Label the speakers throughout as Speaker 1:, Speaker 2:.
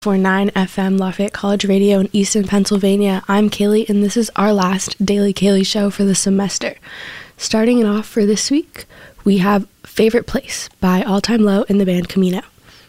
Speaker 1: 96.9 FM Lafayette College Radio in Easton, Pennsylvania. I'm Kaylee, and this is our last Daily Kaylee show for the semester. Starting it off for this week, we have Favorite Place by All Time Low and the band Camino.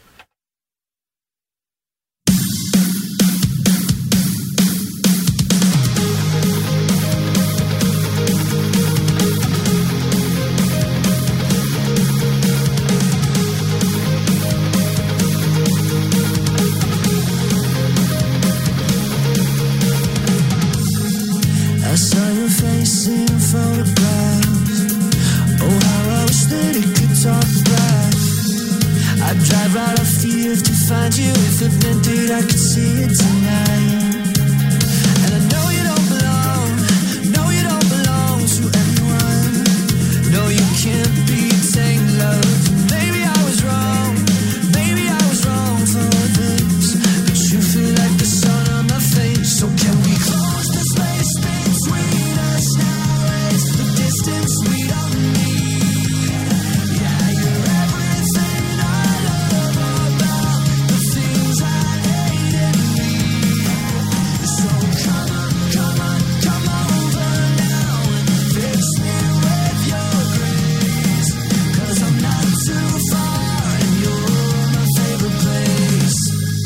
Speaker 2: Drive right off the earth to find you. If it meant that I could see it tonight. And I know you don't belong, no you don't belong to anyone. No you can't be tamed, love. Maybe I was wrong for this, but you feel like the sun on my face. So can we close the space between us now? It's the distance we don't need. Yeah, you're everything I love about the things I hate in me. So come over now and fix me with your grace. 'Cause I'm not too far and you're my favorite place.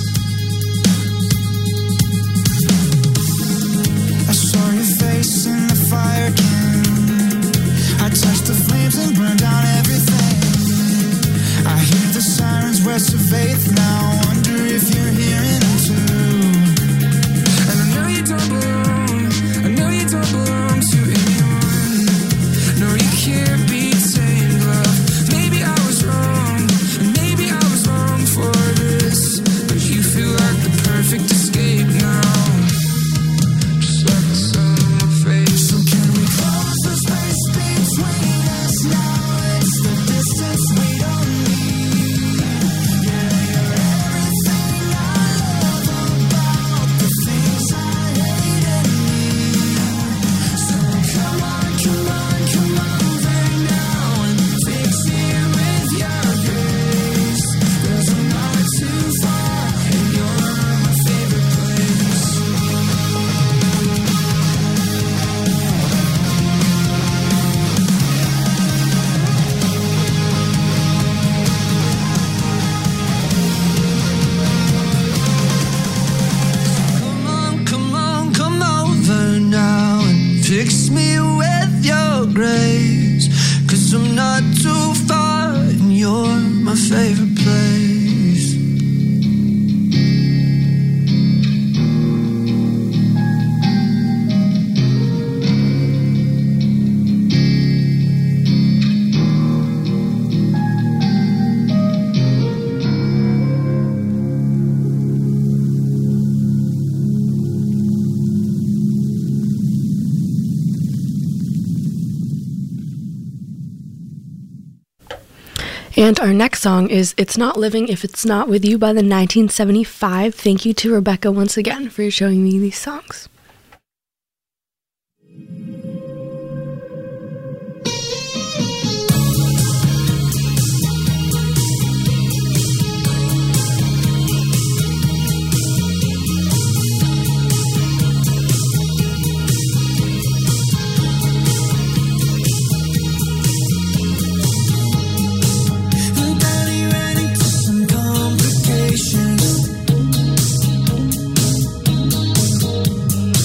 Speaker 2: I saw your face in the fire can. I touched the flames and burned down everything. I hear the sirens, words of faith now. Wonder if you're hearing them too. And I know you don't belong to anyone. No, you can't be tamed, love. Maybe I was wrong for this, but you feel like the perfect escape now. Just like the sun on my face. So can we close the space between us now? It's the distance we don't need. Yeah, you're everything I love about the things I hate in me. So come on over now and fix me with your grace. 'Cause I'm not too far and you're my favorite place. Come over now and fix me with your grace. 'Cause I'm not too far and you're my favorite place.
Speaker 1: And our next song is It's Not Living If It's Not With You by the 1975. Thank you to Rebecca once again for showing me these songs.
Speaker 2: Daddy ran into some complications.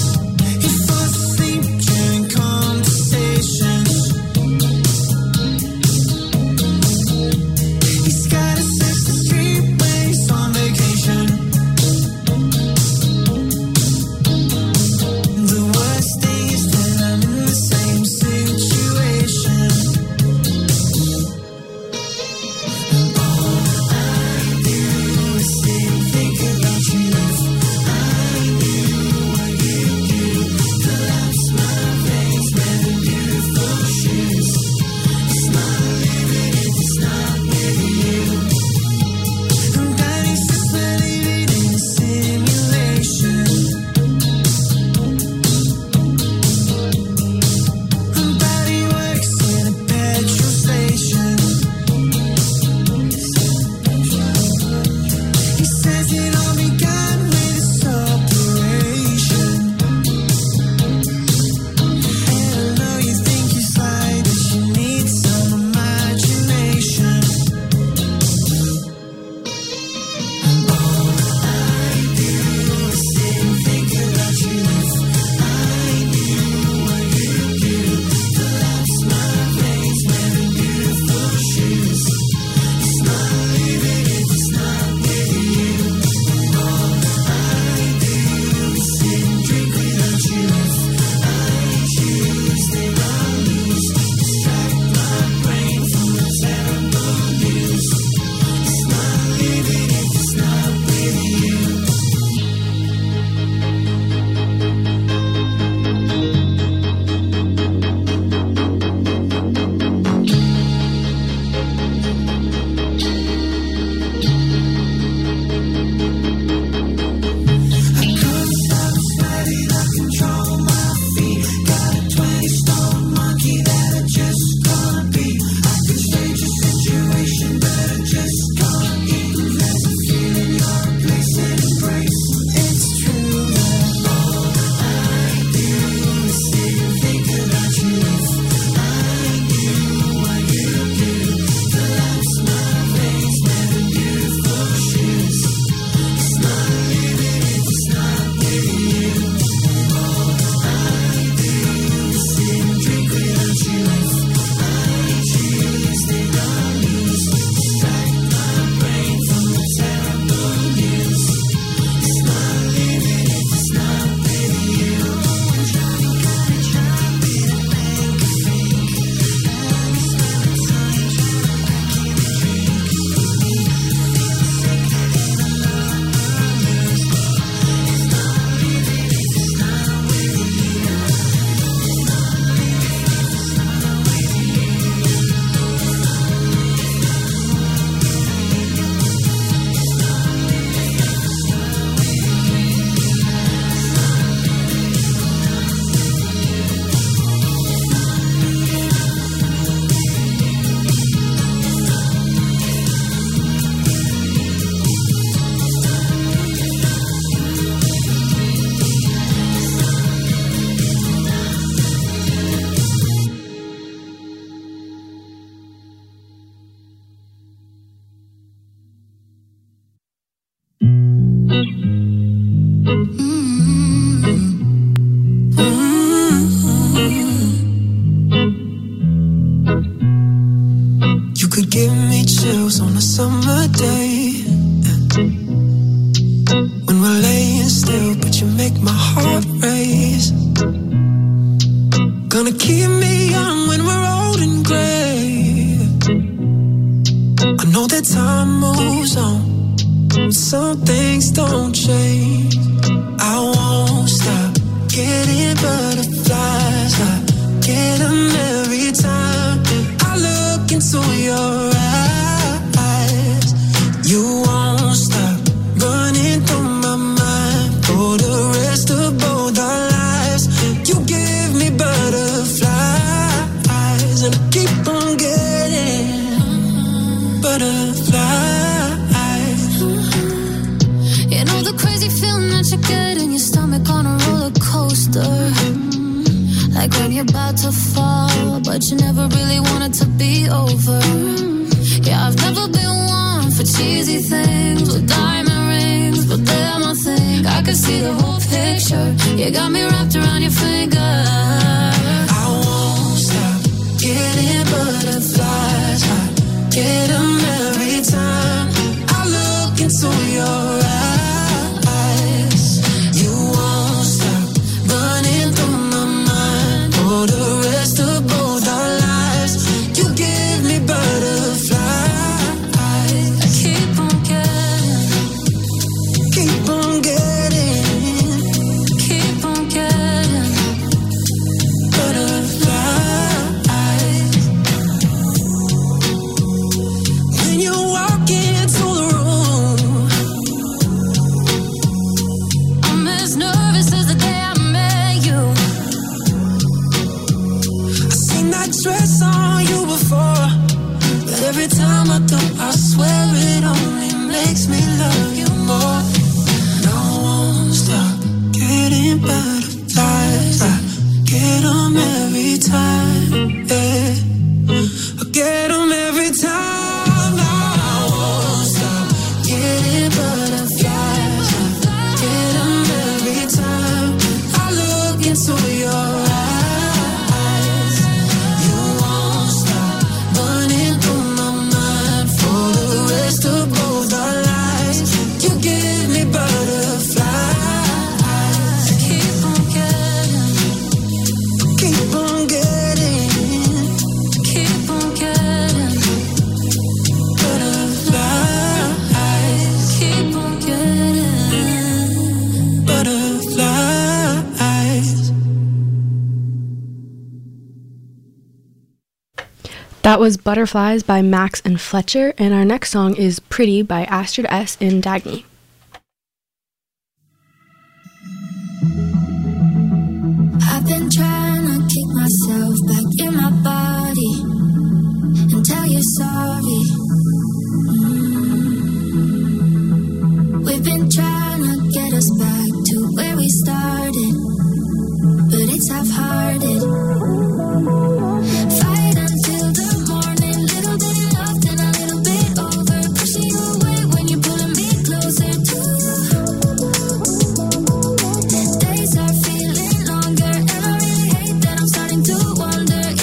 Speaker 2: make my heart race. Gonna keep me young when we're old and gray. I know that time moves on, some things don't change. I won't stop getting butterflies. I get them every time I look into your eyes. You won't stop running through my mind for the rest of both our lives. You give me butterflies, and I keep on getting butterflies.
Speaker 3: You know the crazy feeling that you get in your stomach on a roller coaster, like when you're about to fall, but you never really want it to be over. Yeah, I've never been one for cheesy things with diamond rings, but they're my thing. I can see the whole picture. You got me wrapped around your finger.
Speaker 2: I won't stop getting butterflies. I get them every time I look into your eyes. You won't stop running through my mind for the rest of both our lives. You give me butterflies.
Speaker 3: I keep on getting,
Speaker 2: Keep on getting
Speaker 3: keep on getting
Speaker 2: butterflies. When you walk into the room,
Speaker 3: I'm as nervous as the day I met you.
Speaker 2: I seen that dress on you before, but every time I do, I swear it only makes me love you more. No one stop getting butterflies. I get them every time, yeah. I get them every time. I won't stop getting butterflies. I get them every time I look into your eyes. You won't stop running through my mind for the rest of both our lives. You give me butterflies.
Speaker 3: Keep on getting,
Speaker 2: Keep on getting
Speaker 3: keep on getting
Speaker 2: butterflies.
Speaker 3: keep on getting.
Speaker 2: Butterflies.
Speaker 1: That was Butterflies by Max and Fletcher, and our next song is Pretty by Astrid S. in Dagny.
Speaker 3: I've been trying to keep myself back in my body and tell you sorry. We've been trying to get us back to where we started, but it's half-hearted. Fight until the morning, little bit love, then a little bit over. Pushing you away when you're pulling me closer to you. Days are feeling longer, and I really hate that I'm starting to wonder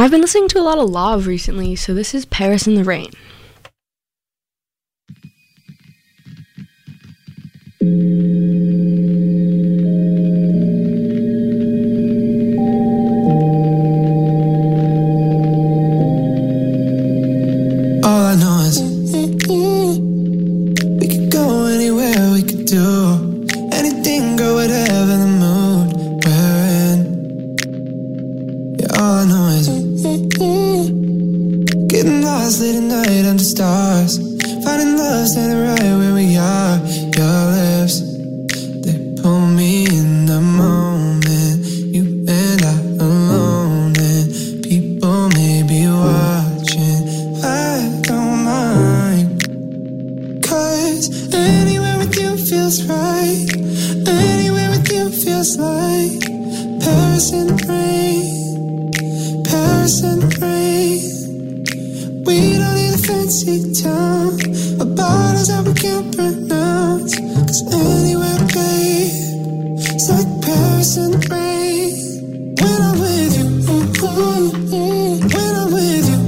Speaker 1: I've been listening to a lot of Lauv recently, so this is Paris in the Rain.
Speaker 2: All I know is we could go anywhere, we could do anything, girl, whatever the mood we're in. Yeah, all I know is getting lost late at night under stars, finding love standing right where we are. Your lips, they pull me in the moment, you and I alone, and people may be watching. I don't mind, 'cause anywhere with you feels right, anywhere with you feels like Paris in the rain, Paris in the rain. We don't need a fancy town, a bottles that we can't pronounce, 'cause anywhere, babe, it's like Paris in the rain. When I'm with you, when I'm with you,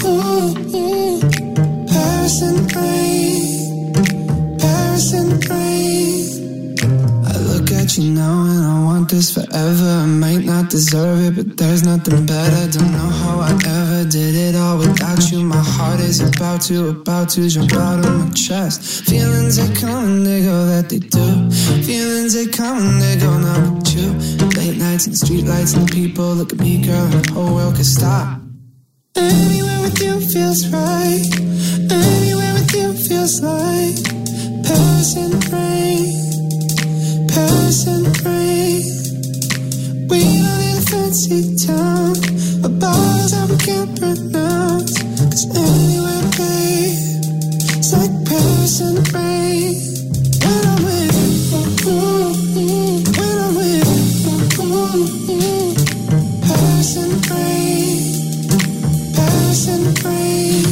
Speaker 2: Paris in the rain, Paris in the rain. I look at you now and I want this forever. I might not deserve it, but there's nothing better. Don't know how I ever did it all without you. My heart is about to jump out of my chest. Feelings they come and they go, that they do. Feelings they come and they go, not with you. Late nights and street lights and the people look at me, girl, and the whole world could stop. Anywhere with you feels right, anywhere with you feels like Paris in the rain, Paris in the rain. We don't need a fancy town, a bottles that we can't pronounce, 'cause anywhere, babe, it's like Paris in the rain. When I'm with you, when I'm with you, Paris in the rain, Paris in the rain.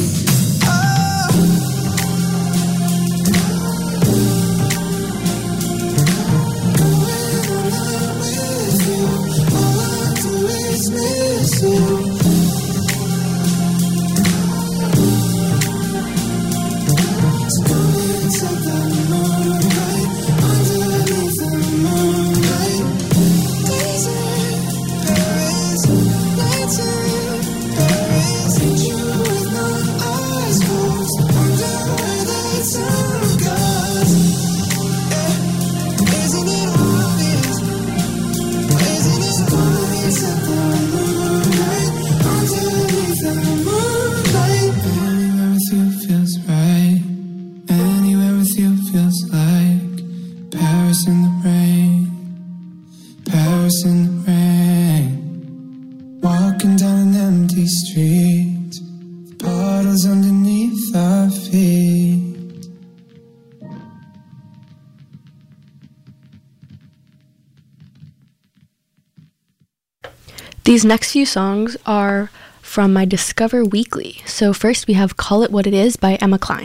Speaker 1: These next few songs are from my Discover Weekly. So first we have Call It What It Is by Emma Klein.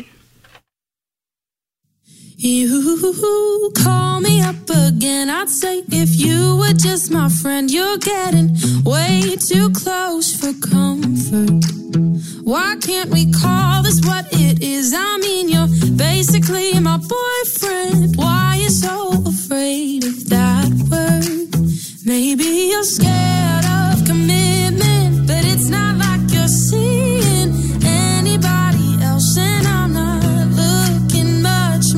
Speaker 4: You call me up again, I'd say if you were just my friend. You're getting way too close for comfort. Why can't we call this what it is? I mean, you're basically my boyfriend. Why you so afraid of that word? Maybe you're scared of commitment, but it's not like you're seeing anybody else, and I'm not looking much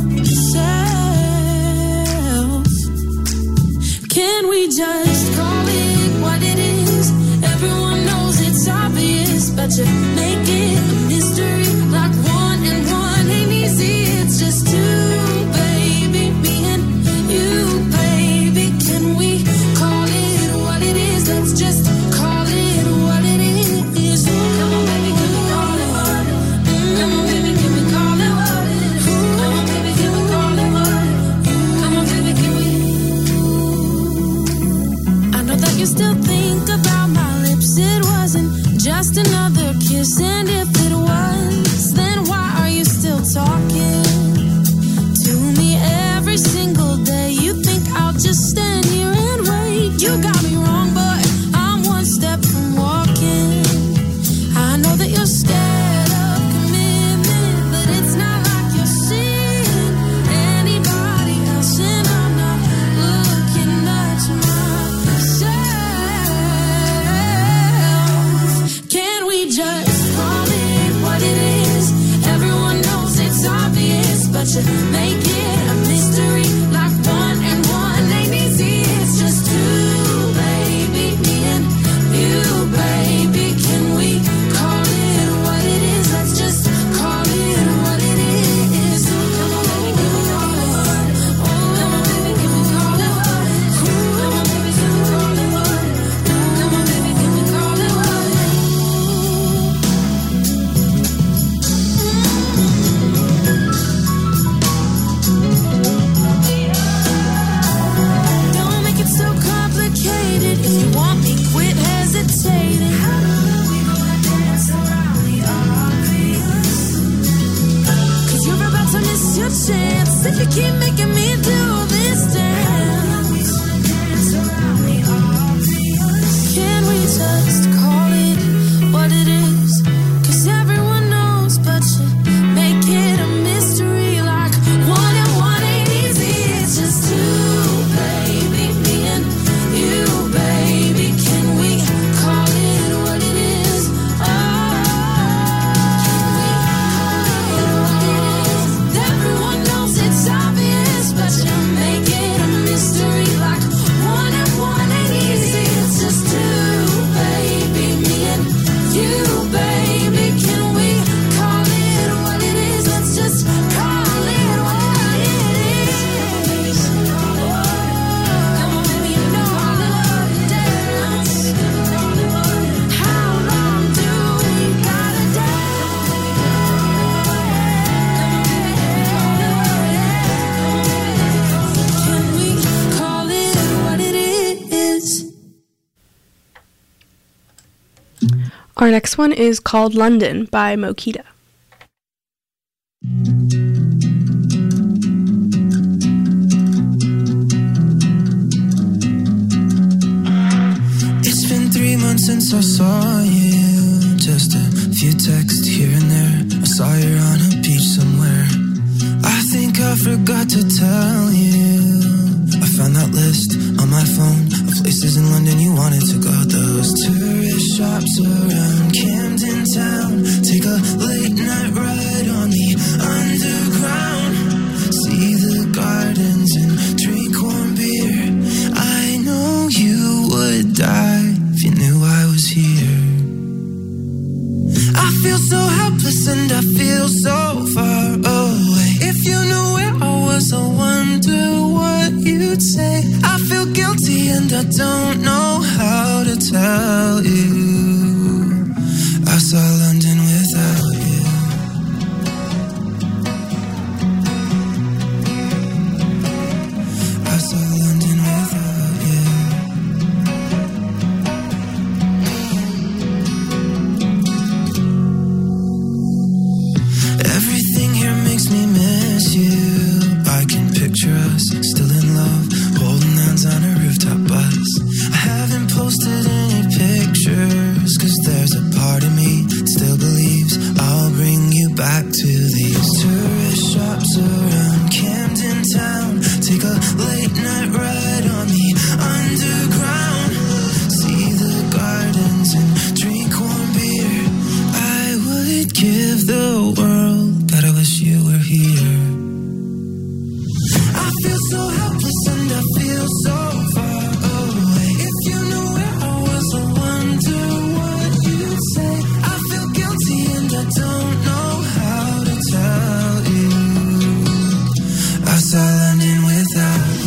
Speaker 4: myself. Can we just call it what it is? Everyone knows it's obvious, but you make it a mystery, like 1 and 1 ain't easy. It's just 2, baby, me and you, baby. Can we call it what it is? Let's just call it what it is. Come on, baby, can we call it what it is? Come on, baby, can we call it what it is? Come on, baby, can we call it what it is? Come on, baby, can we? I know that you still think about my lips. It wasn't just another kiss. but you make it a mystery. Like 1 and 1 ain't easy, it's just 2, baby. Me and you, baby. Can we call it what it is? Let's just call it what it is. Come on, baby, can we call it what? Come on, baby, can we call it what? Come on, baby, can we call it what? Come on, baby, can we call it what? Don't make it so complicated. If you want me, quit hesitating. How long we gonna dance around the obvious? 'Cause you're about to miss your chance if you keep making me do this dance. We gonna dance around the obvious. Can we just call it what it is? 'Cause everyone knows, but you make it a mystery. Like 1 and 1 ain't easy, it's just 2, baby. Me and you, baby. Can we call it what it is? Oh, can we call it what it is? Everyone knows it's obvious, but you make it a mystery. Like 1 and 1 ain't easy, it's just 2, baby. Me and you, baby. Can we call it what it is? Let's just call it what it is. Come on, baby, you know call it what it is. Call it what? How long do we gotta dance? Can we call it what it is?
Speaker 1: Our next one is called London by Mokita.
Speaker 2: It's been 3 months since I saw you. Just a few texts here and there. I saw you on a beach somewhere. I think I forgot to tell you. I found that list on my phone of places in London you wanted to go. Those tourist shops around Camden Town. Take a late night ride on the underground. See the gardens and drink warm beer. I know you would die if you knew I was here. I feel so helpless and I feel so far away. If you knew where I was, I wonder what you'd say. I feel guilty and I don't know how to tell you. I saw London without you. I saw London without you. Everything here makes me miss you. I can picture us still in love, holding hands on a rooftop bus. I haven't posted any pictures, 'cause there's a part of me that still believes I'll bring you back to these tourist shops around Camden Town. Take a late night ride on the underground. See the gardens and drink warm beer. I would give the world, God, I wish you were here. I feel so helpless and I feel so far away. If you knew where I was, I wonder what you'd say. I feel guilty and I don't know how to tell you. I saw London without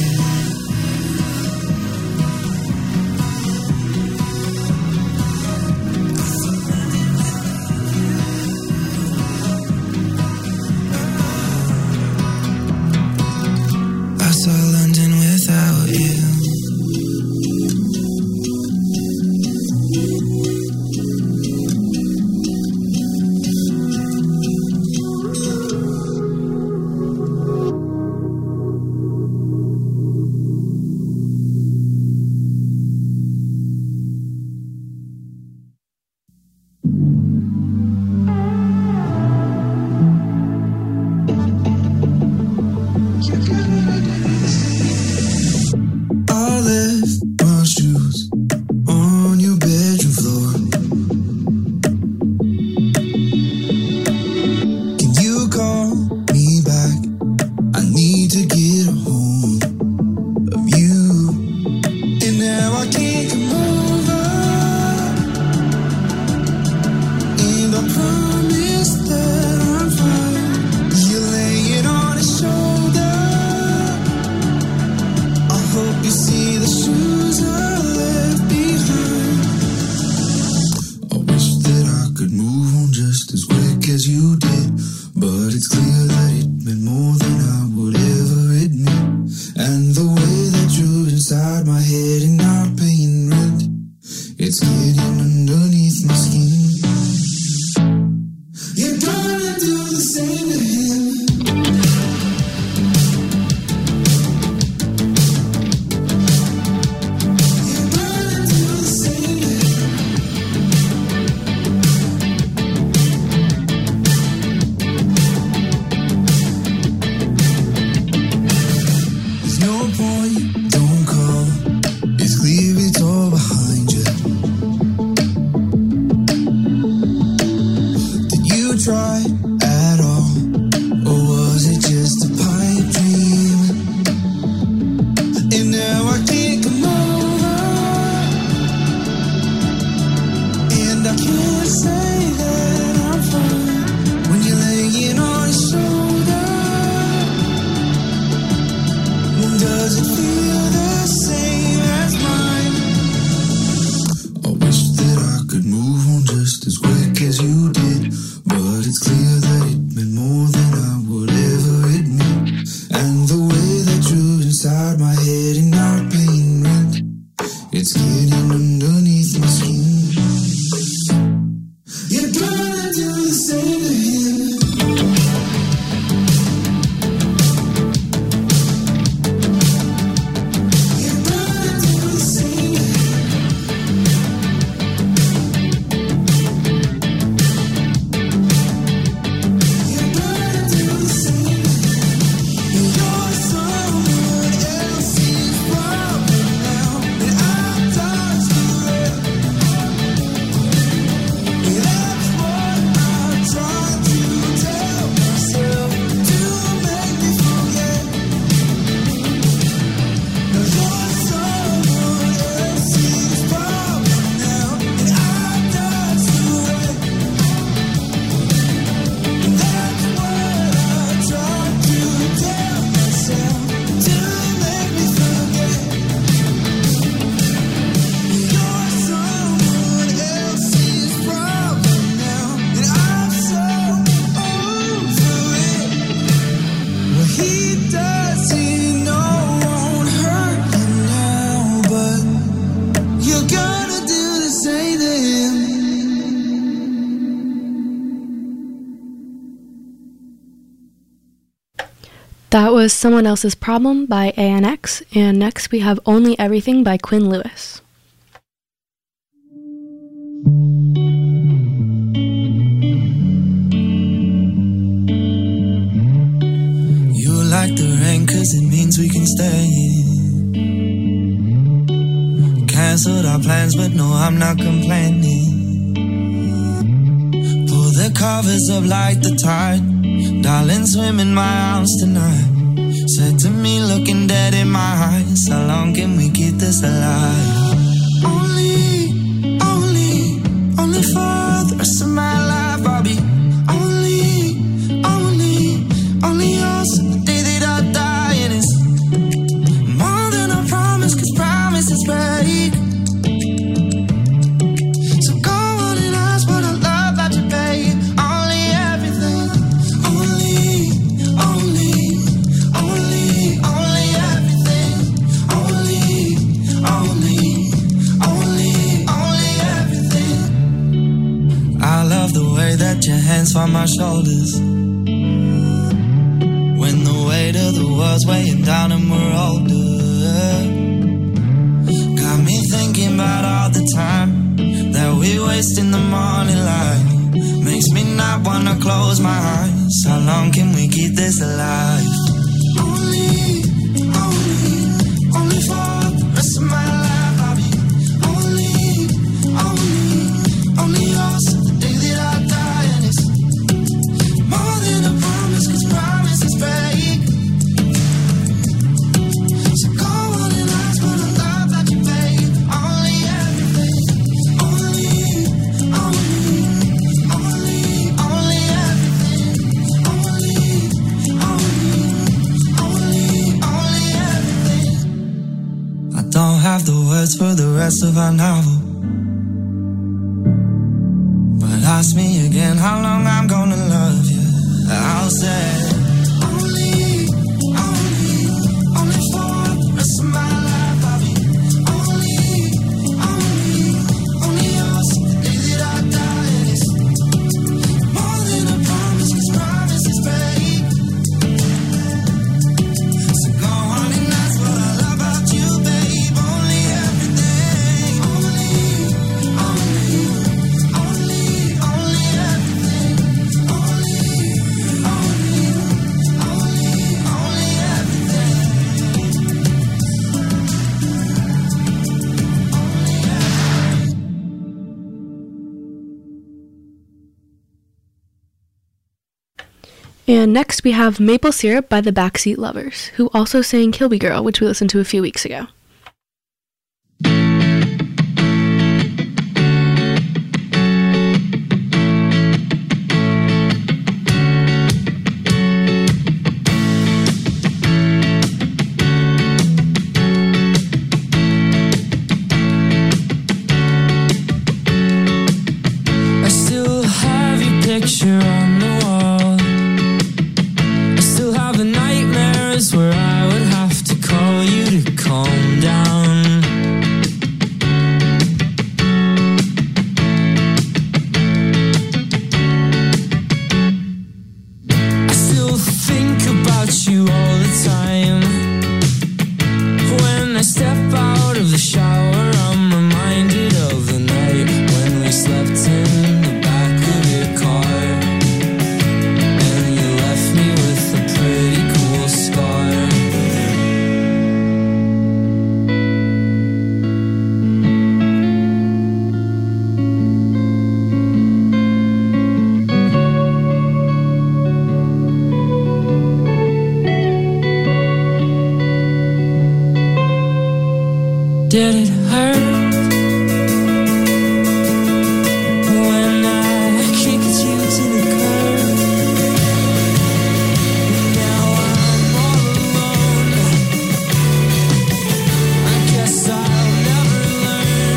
Speaker 1: That was Someone Else's Problem by ANX, and next we have Only Everything by Quinn Lewis.
Speaker 2: You like the rain 'cause it means we can stay. Cancelled our plans, but no, I'm not complaining. Pull the covers up like the tide. Darling, swim in my arms tonight. Said to me, looking dead in my eyes, how long can we keep this alive? Only for the rest of my life I'll be only yours the day that I die. And it's more than a promise, 'cause promises break. So go on and ask what I love about you, babe. Only everything, only everything, only everything. I love the way that your hands find my shoulders when the weight of the world's weighing down and we're older. Got me thinking about all the time that we waste in the morning light. Makes me not wanna close my eyes. How long can we keep this alive? Only for the rest of my life I'll be only yours the day that I die. And it's more than a promise, 'cause promises break. So go on and ask what I love about you, babe. Only everything, only everything, only everything. I don't have the words for the rest of our novel, but ask me again how long I'm gonna love you. I'll say only for the rest of my life I'll be only yours the day that I die. And it's more than a promise, 'cause promises break. So go on and ask what I love about you, babe. Only everything, only everything, only everything, only
Speaker 1: And next we have Maple Syrup by the Backseat Lovers, who also sang Kilby Girl, which we listened to a few weeks ago.
Speaker 2: I still have your picture on the wall. I still have the nightmares where I would have to call you to calm down. I still think about you all the time. When I step out of the shower, I'm reminded of the night when we slept in the back of your car, and you left me with a pretty cool scar. Did it hurt when I kicked you to the curb? Now I'm all alone. I guess I'll never learn.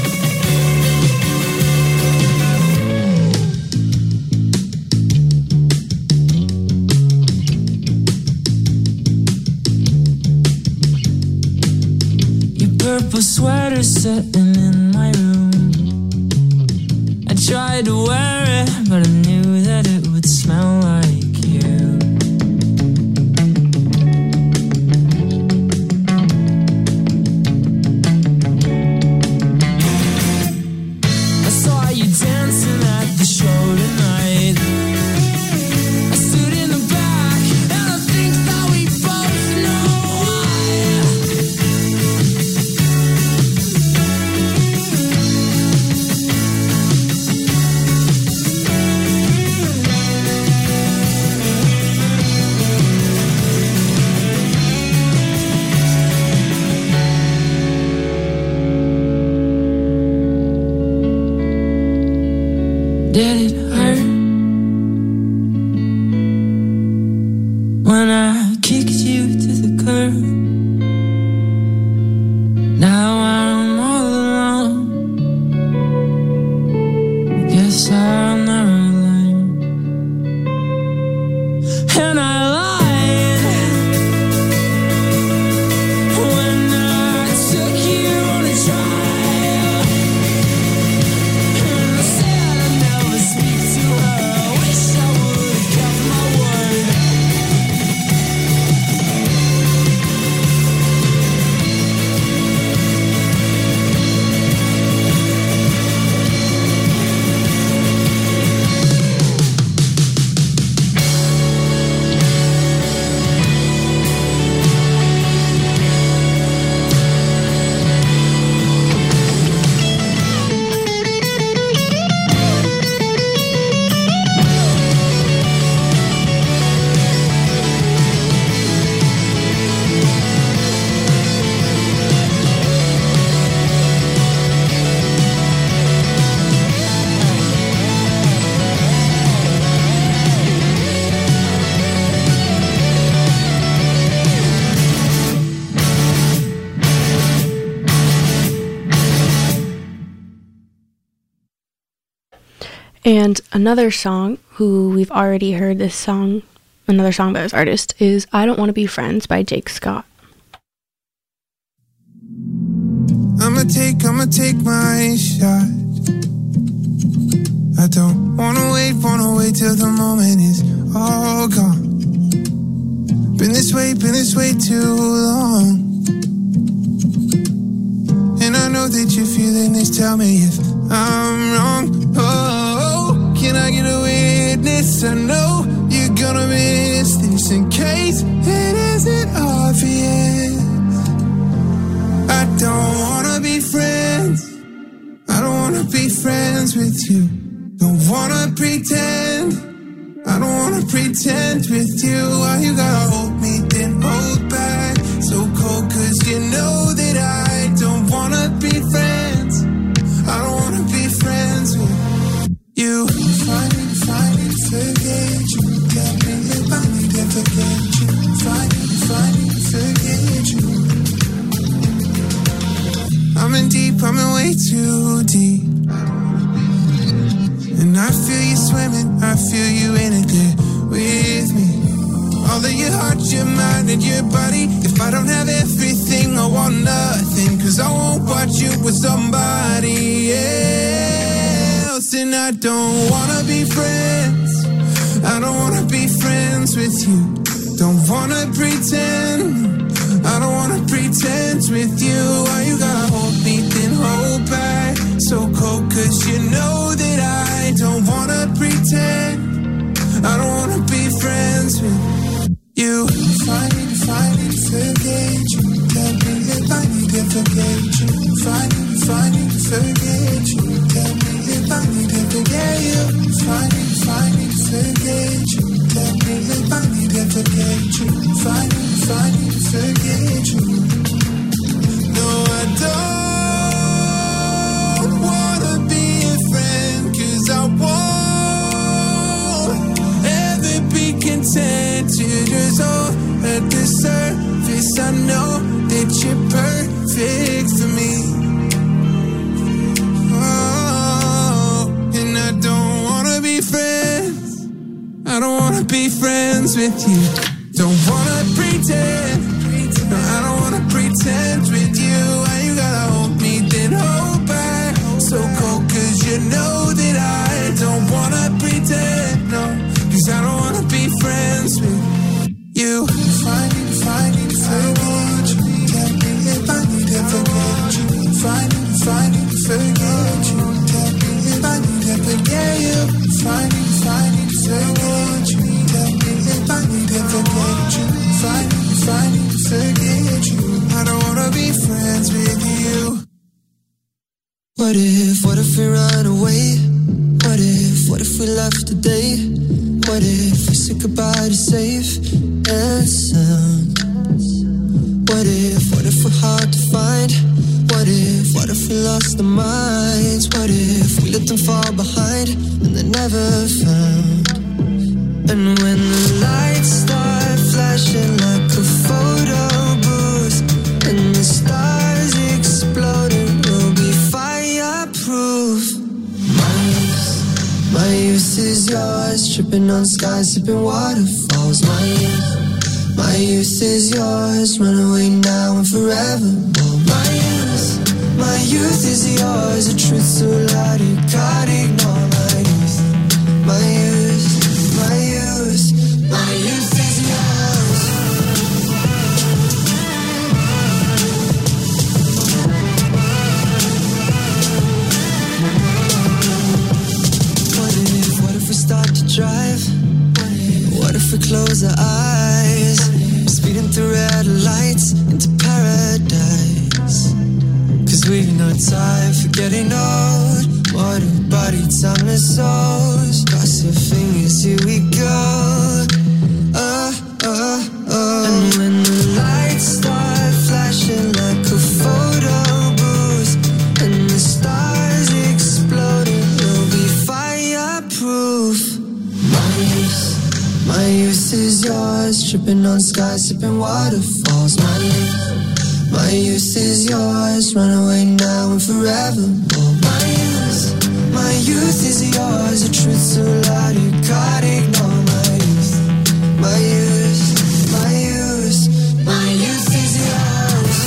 Speaker 2: Your purple sweater sitting in my room. I tried to wear it, but I knew that it would smell like you. kicked you to the curb. Now I'm all alone. Guess I'll never learn. And I lied when I took you on a trial. And I said I'd never speak to her. I wish I would've kept my word.
Speaker 1: And another song, who we've already heard this song, another song by this artist, is I Don't Want to Be Friends by Jake Scott.
Speaker 5: I'ma take my shot. I don't wanna wait till the moment is all gone. Been this way too long. And I know that you're feeling this, tell me if I'm wrong. Oh, can I get a witness? I know you're gonna miss this in case it isn't obvious. I don't wanna be friends. I don't wanna be friends with you. Don't wanna pretend. I don't wanna pretend with you. Why you gotta hold me, then hold back? So cold cause you know that I don't wanna be friends. I don't wanna be friends with you. Find me to forget you. Tell me if I need to forget you. Find me to forget you. I'm in way too deep. And I feel you swimming, I feel you in it there with me. All of your heart, your mind, and your body. If I don't have everything, I want nothing. Cause I won't watch you with somebody else. And I don't wanna be friends. I don't wanna be friends with you. Don't wanna pretend. I don't wanna pretend with you. Why you gotta hold me, then hold back? So cold cause you know that I don't wanna pretend. I don't wanna be friends with you. Find me to forget you. Tell me if I need to forget you. Find me to forget you. Tell me if I need to forget you. Find me to forget you. Tell me if I need to forget you. Find me to forget you. No, I don't wanna be a friend, cause I won't ever be content to just all at the surface. I know that you're perfect for me. Oh, and I don't wanna be friends. I don't wanna be friends with you. Don't wanna pretend. No, I don't wanna pretend with you. Why you gotta hold me, then hold back? So cold cause you know that I don't wanna pretend. No, cause I don't wanna be friends with you. Find me to forget you. Tell me if I need to forget you. Find me to forget you. Tell me if I need to forget you. Find me to forget you. Tell me if I need to forget you. Find me to forget you. I don't wanna be friends with you. What if we run away? What if we left today? What if we said goodbye to safe and sound? What if we're hard to find? What if we lost our minds? What if we let them fall behind and they're never found? And when the lights start flashing like a
Speaker 2: tripping on skies, sipping waterfalls. My youth is yours, run away now and forevermore. My youth is yours, a truth so loud you can't ignore. My youth, my youth, my youth is yours. What if we start to drive? What if we close our eyes? Speeding through red lights into paradise. 'Cause we've no time for getting old. Water body, timeless souls. Cross your fingers, here we go. And when the lights start flashing like a photo booth, and the stars exploding, we'll be fireproof. My youth is yours, tripping on skies, sipping waterfalls. My youth is yours, run away now and forevermore. My youth is yours, a truth so loud you can't ignore. My youth, my youth, my youth is yours.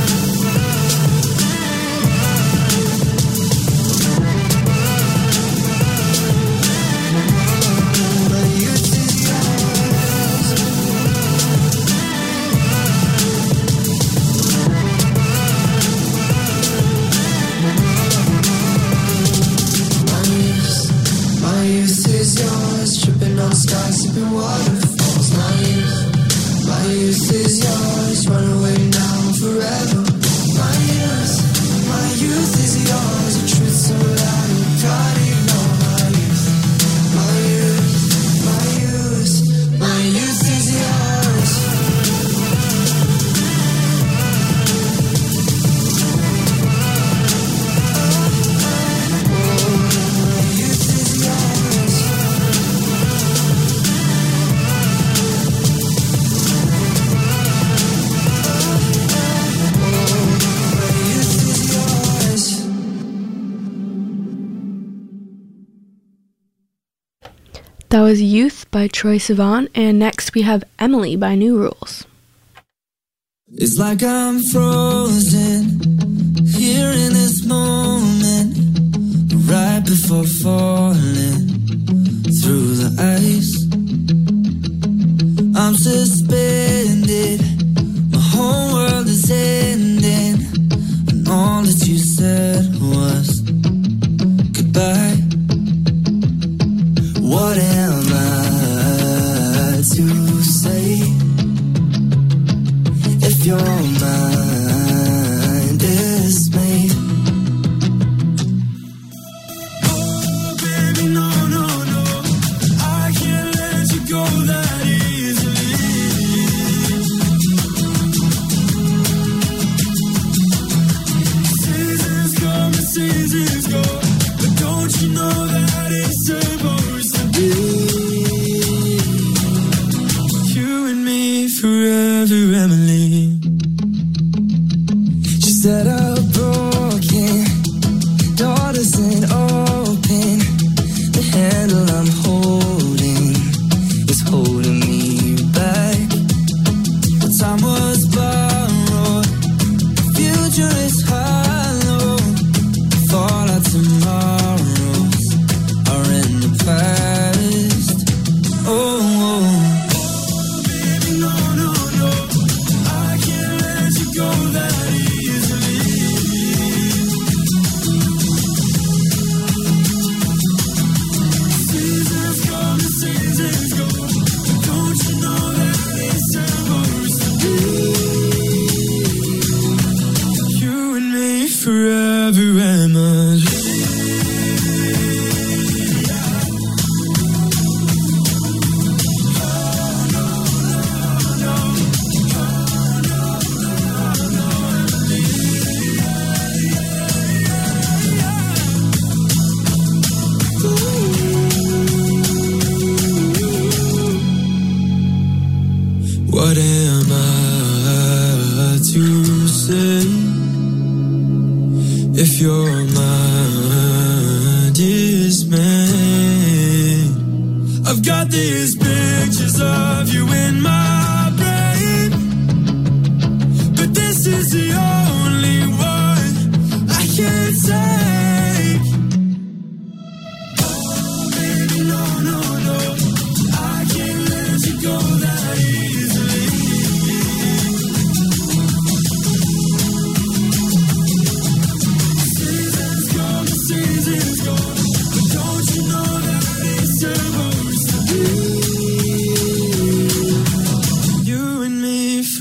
Speaker 2: My youth is yours. My youth is yours, tripping on skies, sipping waterfalls. My youth is yours, run away now and forever. My youth is yours, a truth so loud you can't ignore. My youth, my youth, my youth is yours.
Speaker 1: That was Youth by Troye Sivan, and next we have Emily by New Rules.
Speaker 2: It's like I'm frozen here in this moment, right before falling through the ice. I'm suspended, my whole world is ending, and all that you said was goodbye. What am I to say if your mind is made? Oh, baby, no, no, no, I can't let you go that easily. Seasons come and seasons go, but don't you know that it's supposed to be you and me forever, Emily? She said a broken door doesn't open. The handle I'm holding is holding me back. The time was borrowed, the future is hollow. Fallout tomorrows are in the past. Oh, baby, no, no, no, I can't let you go that easily. Seasons come and seasons go, but don't you know that it's supposed to be you and me forever, Emily? What am I to say if your mind is made? I've got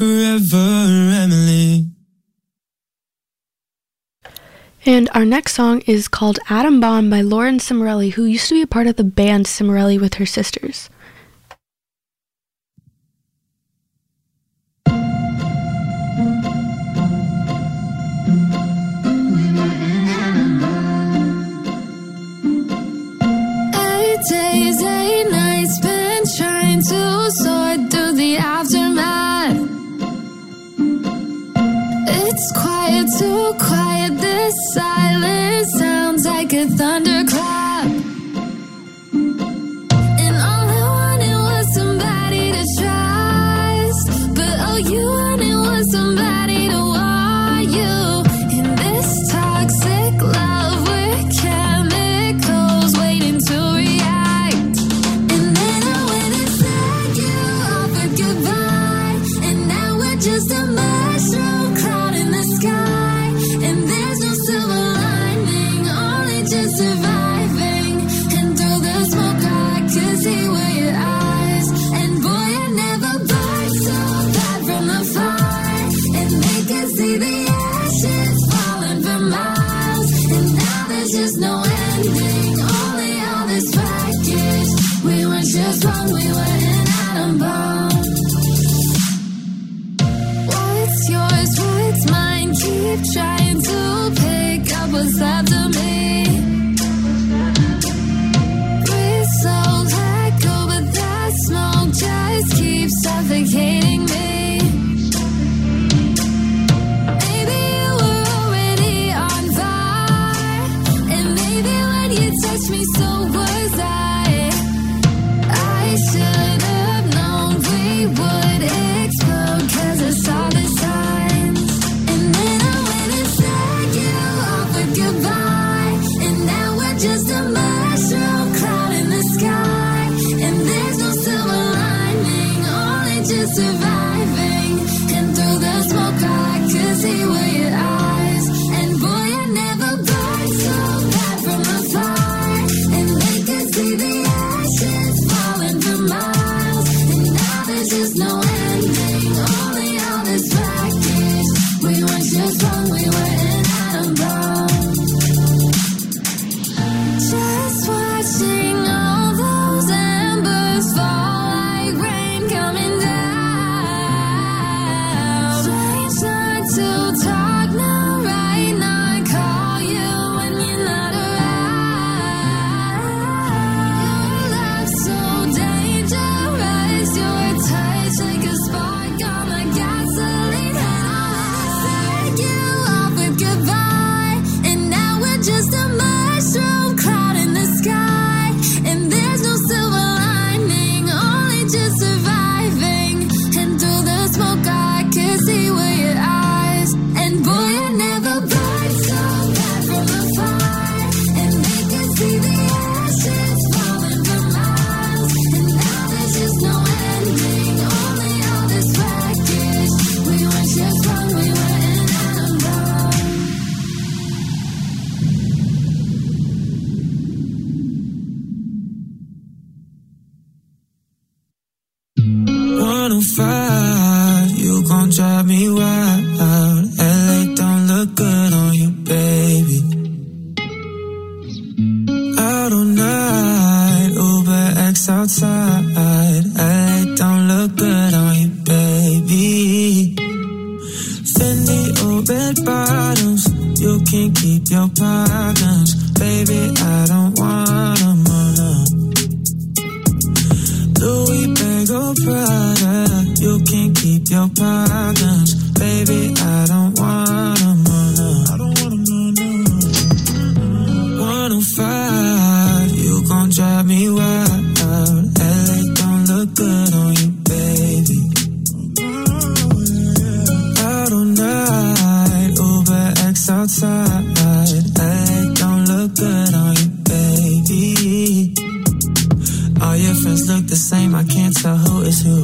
Speaker 5: forever, Emily.
Speaker 1: And our next song is called Atom Bomb by Lauren Cimarelli, who used to be a part of the band Cimarelli with her sisters.
Speaker 3: Days, 8 nights, been trying to sort through the aftermath. It's quiet, too quiet. This silence sounds like a thunderclap. And all I wanted was somebody to trust, but all you wanted was somebody to want you. In this toxic love, we're chemicals waiting to react. Just a mushroom cloud in the sky, and there's no silver lining, only just surviving. And through the smoke I could see where your eyes, and boy I never burned so bad from the fire, and they can see the ashes falling for miles, and now there's just no ending, only all this wreckage. We weren't just wrong, we were an atom bomb. What's yours, what's mine? Keep trying to pick up what's left of me. Breathe so let go, but that smoke just keeps suffocating me. Maybe you were already on fire, and maybe when you touched me, so was I should have known we would explode, 'cause I saw the signs. And then I went and said you offered goodbye, and now we're just a mushroom cloud in the sky, and there's no silver lining, only just surviving. And through the smoke I could see where your eyes, and boy I never burned so bad from the fire, and they could see the ashes falling for miles, and now there's just no ending, only all this wreckage. We weren't just wrong, we were an atom bomb. Just watching all those embers fall like rain coming down. Strange not to talk now, right now I call you when you're not around. Your love's so dangerous, your touch like a spark on my gasoline house. Said you offered goodbye, and now we're just a mushroom cloud in the sky, and there's no silver lining, only just surviving. And through the smoke I could see where your eyes, and boy I never burned so bad from the fire, and they could see the ashes falling for miles, and now there's just no ending, only all this wreckage. We weren't just wrong, we were an atom bomb.
Speaker 5: You gon' drive me wild. LA don't look good on you, baby. Out all night, Uber X outside. LA don't look good on you, baby. Fendi or red bottoms, you can keep your problems, baby. I don't want them all, no. Louis bag or Prada, you can keep your problems, baby. I don't want them all, no. I don't want them all, no. 105, you gon' drive me wild. LA don't look good on you, baby. Out all night, Uber X outside. LA don't look good on you, baby. All your friends look the same, I can't tell who is who.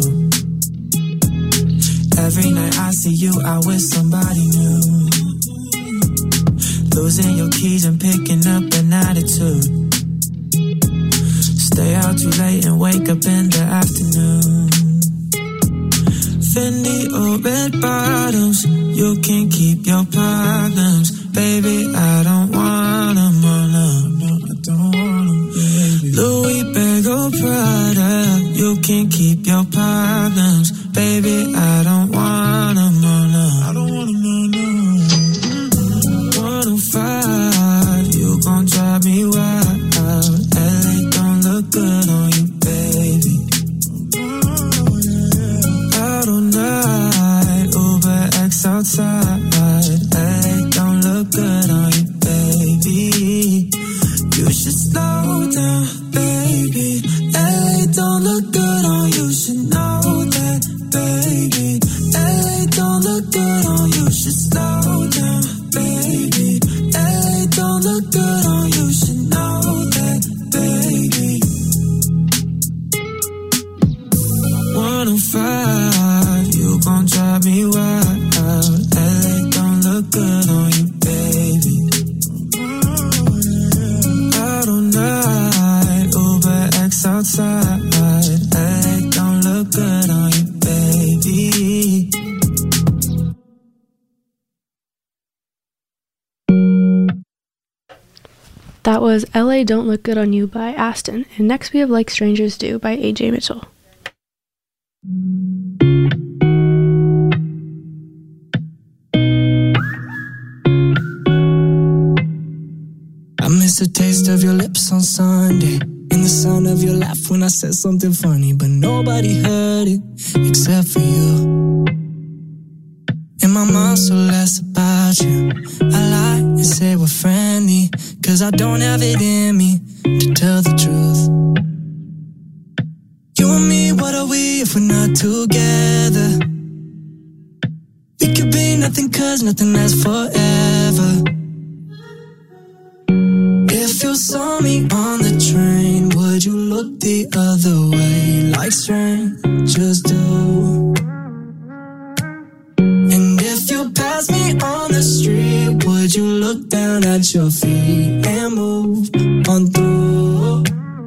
Speaker 5: Every night I see you out with somebody new. Losing your keys and picking up an attitude. Stay out too late and wake up in the afternoon.
Speaker 2: Fendi or red bottoms. You can keep your problems. Baby, I don't want them, oh no, no, I don't want them, baby. Louis bag or Prada. You can keep your problems. Baby, I don't want them, oh no, I don't want them, no, no. 105, you gon' drive me wild. LA don't look good on you, baby. Out all night, Uber X outside. LA don't look good on you, baby. You should slow down, baby. LA don't look good on you, should know that, baby. LA don't look good on you, should slow down, baby. LA don't look good on you, should know that, baby. 105, you gon' drive me wild. LA don't look good on you, baby. Out all night, Uber X outside. LA don't look good on you, baby.
Speaker 1: That was LA Don't Look Good on You by Aston. And next we have Like Strangers Do by AJ Mitchell.
Speaker 2: I miss the taste of your lips on Sunday, and the sound of your laugh when I said something funny, but nobody heard it except for you. In my mind, so less about you. I lie and say we're friendly, cause I don't have it in me to tell the truth. You and me, what are we if we're not together? We could be nothing cause nothing lasts forever. If you saw me on the train, would you look the other way like strangers do? And if you pass me on the street, would you look down at your feet and move on through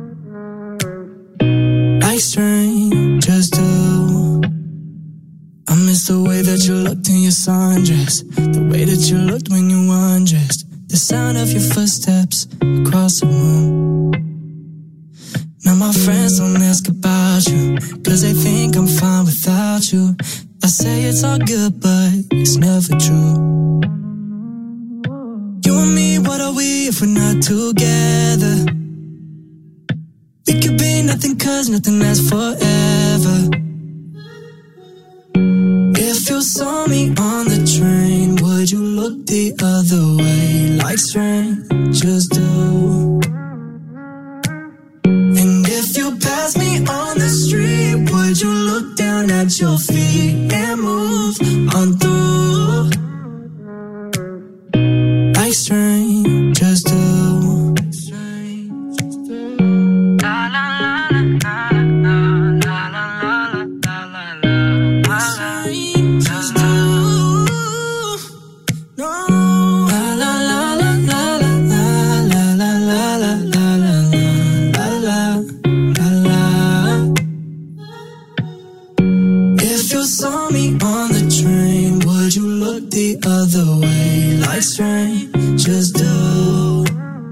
Speaker 2: like strangers do? I miss the way that you looked in your sundress, the way that you looked when you undressed, the sound of your footsteps across the room. Now my friends don't ask about you, cause they think I'm fine without you. I say it's all good, but it's never true. You and me, what are we if we're not together? We could be nothing cause nothing lasts forever. If you saw me on the train, would you look the other way like strangers do? And if you pass me on the street, would you look down at your feet and move on through like strangers do? The other way like strangers do.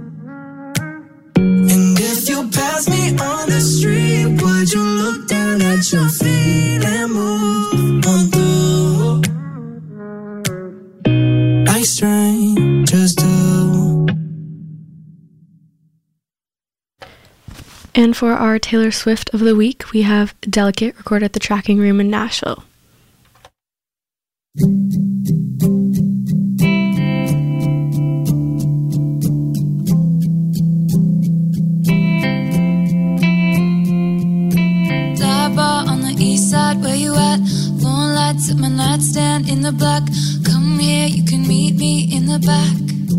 Speaker 2: And if you pass me on the street, would you look down at your feet and move on through like strangers do?
Speaker 1: And for our Taylor Swift of the week, we have Delicate, recorded at the Tracking Room in Nashville.
Speaker 3: Where you at? Phone lights at my nightstand in the black. Come here, you can meet me in the back.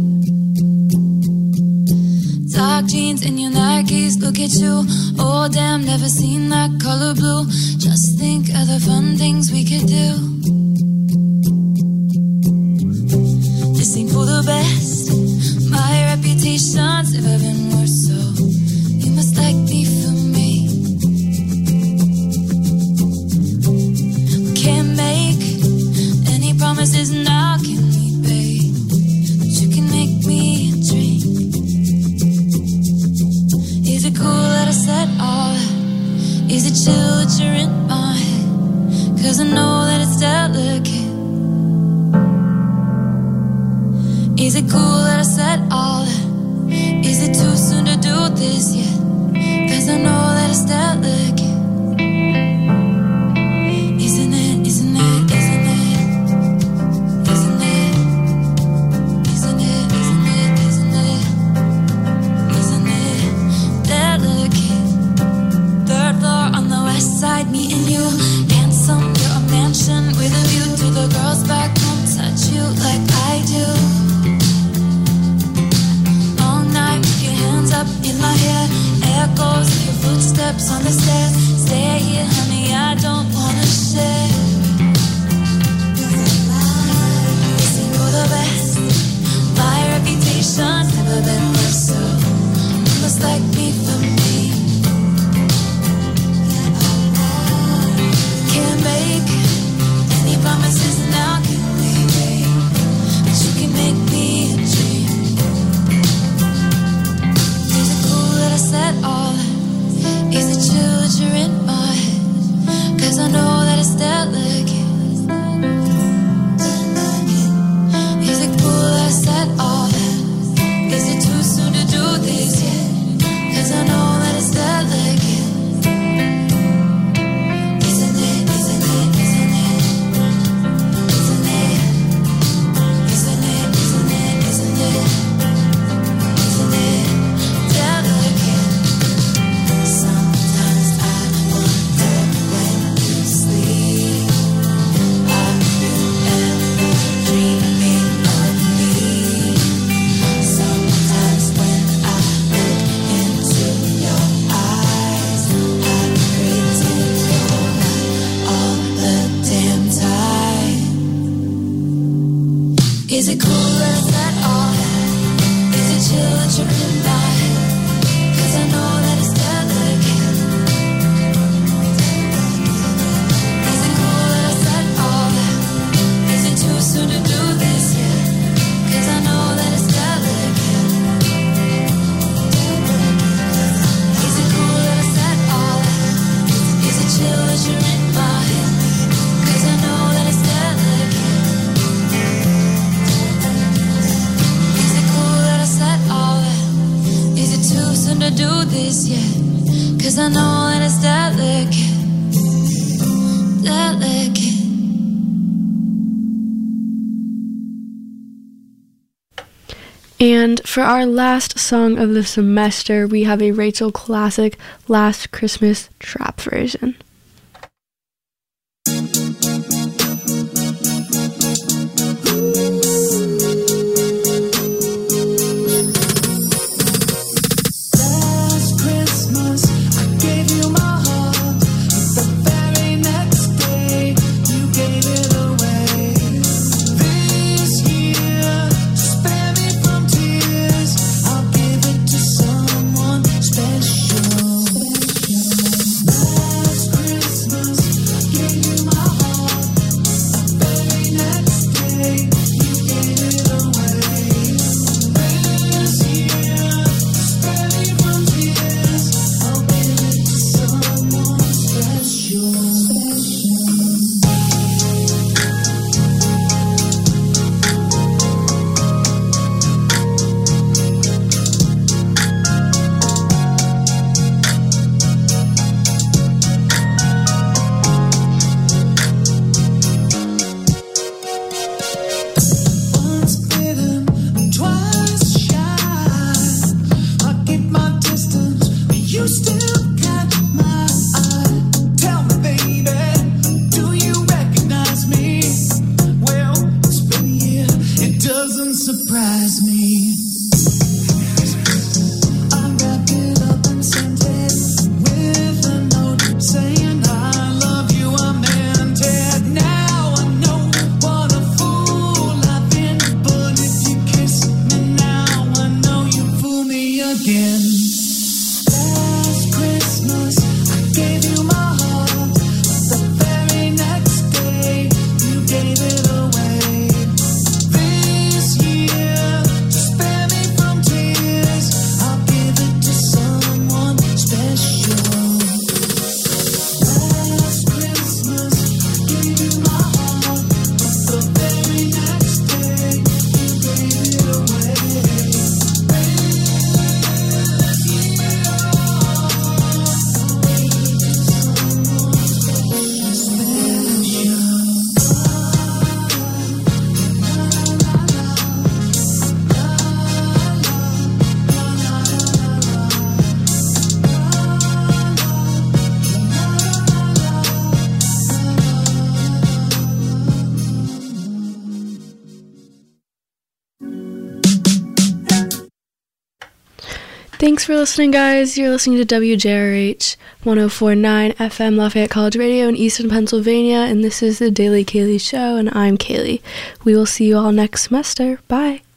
Speaker 3: Dark jeans and your Nikes, look at you. Oh damn, never seen that color blue. Just think of the fun things we could do. This ain't for the best. My reputation's never been worse, so you must like me for me. Can't it cool that I said all that? Is it too soon to do this yet? 'Cause I know that it's delicate. Isn't it, isn't it, isn't it? Isn't it? Isn't it, isn't it, isn't it? Isn't it delicate? Third floor on the west side, me and you. Handsome, you're a mansion with a view to the girls back home. Touch you like I do. All night with your hands up in my hair. Echoes of your footsteps on the stairs. Stay here, honey, I don't wanna share. Listen, you're the best. My reputation's never been worse, so you must like me for me. Can't make any promises now, can we, babe? But you can make me a dream. Is it cool that I said all that? Is it chill that you're in my head? 'Cause I know that it's delicate. Is it cool that I said all that? Is it too soon to do this yet? 'Cause I know that it's delicate. Isn't it, isn't it, isn't it? Isn't it? Isn't it, isn't it, isn't it? Isn't it delicate? Sometimes I wonder when you sleep, are you ever dreaming of me? Sometimes when I look into your eyes, I pretend you're not all the damn time. Is it cool that I said all that? Is it chill that you're in my head? 'Cause I know that it's delicate. Is it cool that I said all that? Is it too soon to do this yet? 'Cause I know that it's delicate. Is it cool that I said all that? Is it chill that you're in my head? 'Cause I know that it's delicate. Is it cool that I said all that? Is it too soon to do this yet? 'Cause I know that it's delicate. Delicate.
Speaker 1: And for our last song of the semester, we have a Rachel classic, Last Christmas trap version.
Speaker 2: Last Christmas, I gave you my heart. The very next day, you gave it away. This year, spare me from tears. I'll give it to someone special. Last
Speaker 1: Thanks for listening, guys. You're listening to WJRH 104.9 FM Lafayette College Radio in Easton, Pennsylvania, and this is the Daily Kaylee Show, and I'm Kaylee. We will see you all next semester. Bye.